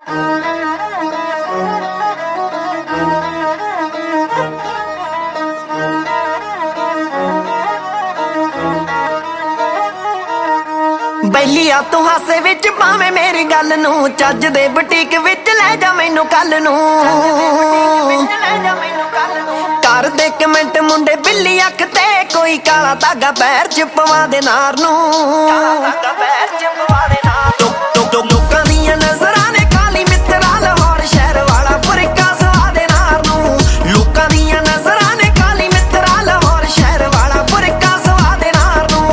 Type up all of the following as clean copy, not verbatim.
बैलिया तू हासे विच पावे मेरी गल नू चज दे बुटीक विच ले जा मैनू कल नू कर दे कमेंट मुंडे बिल्ली अख ते कोई काला धागा पैर च पवा दे नार नू लोकां दियां नज़रां ने काली मित्रा लाहौर शहर वाला बुरका सवा दे नार नू लोकां दियां नज़रां ने काली मित्रा लाहौर शहर वाला बुरका सवा दे नार नू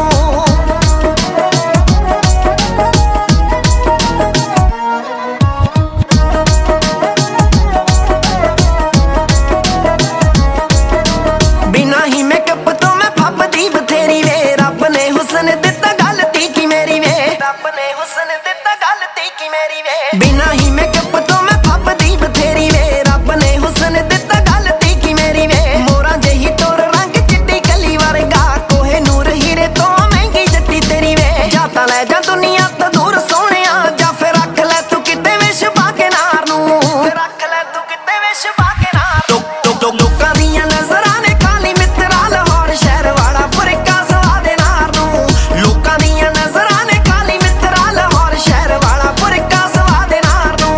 बिना ही मेकअप तो मैं फबदी बथेरी वे रब ने हुस्न दिता गलती की मेरी वे रब ने हुस्न दिता गलती की मेरी वे बिना ही मेकअप तो मैं फबदी बथेरी वे रब ने हुस्न दिता गलती की मेरी वे मोरा जही तोर रंग चिट्टी कली वर्गा कोहे नूर हीरे तो महंगी जट्टी तेरी वे जाता ले जा दुनिया तो दूर सोहणिया जा फिर रख ले तू किते विश पाके नार नू रख ले तू किते विश पाके नार लोकां दियां नज़रां ने काली मित्रा लाहौर शहर वाला बुरका सवा दे नार नू लोकां दियां नज़रां ने काली मित्रा लाहौर शहर वाला बुरका सवा दे नार नू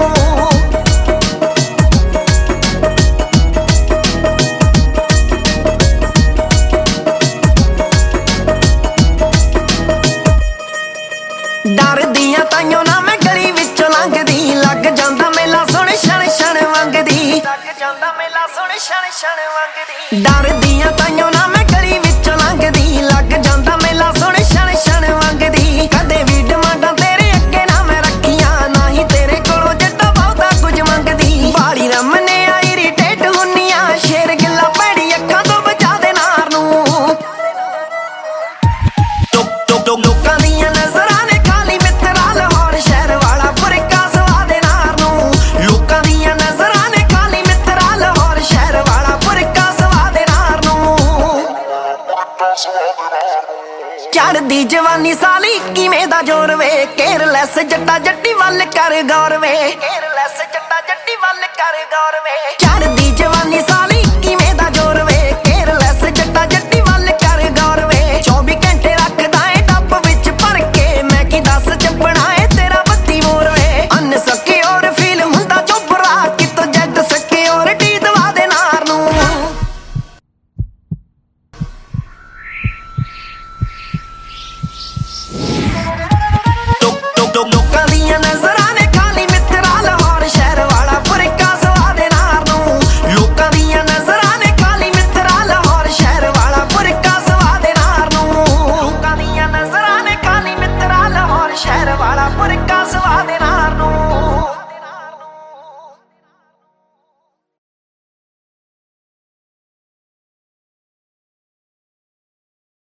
डरदियां ताइयों ना मैं गली विचों लंघदी लग जांदा मेला सुण छण छण वंगदी लग जांदा मेला सुण छण छण वंगदी डरदियां ताइयों ना मैं गली विचों लंघदी लग जांदा मेला सुण छण छण वंगदी कदे भी डिमांडां तेरे अगे ना मैं रखियां ना ही तेरे कोलों जट्टा बहुता कुछ मंगदी बाली रमने आई इरिटेट हुन्नियां शेर गिला पैड़ी अखां तो बचा दे नार नू लोकां दियां नज़रां ने काली मित्रा लाहौर शहर वाला बुरका सवा दे नार नू लोकां दियां नज़रां ने काली मित्रा लाहौर शहर वाला बुरका सवा दे नार नू चढ़दी जवानी साली किवें दा जोर वे केयरलैस जट्टा जट्टी वल कर गौर वे केयरलैस जट्टा जट्टी वल कर गौर वे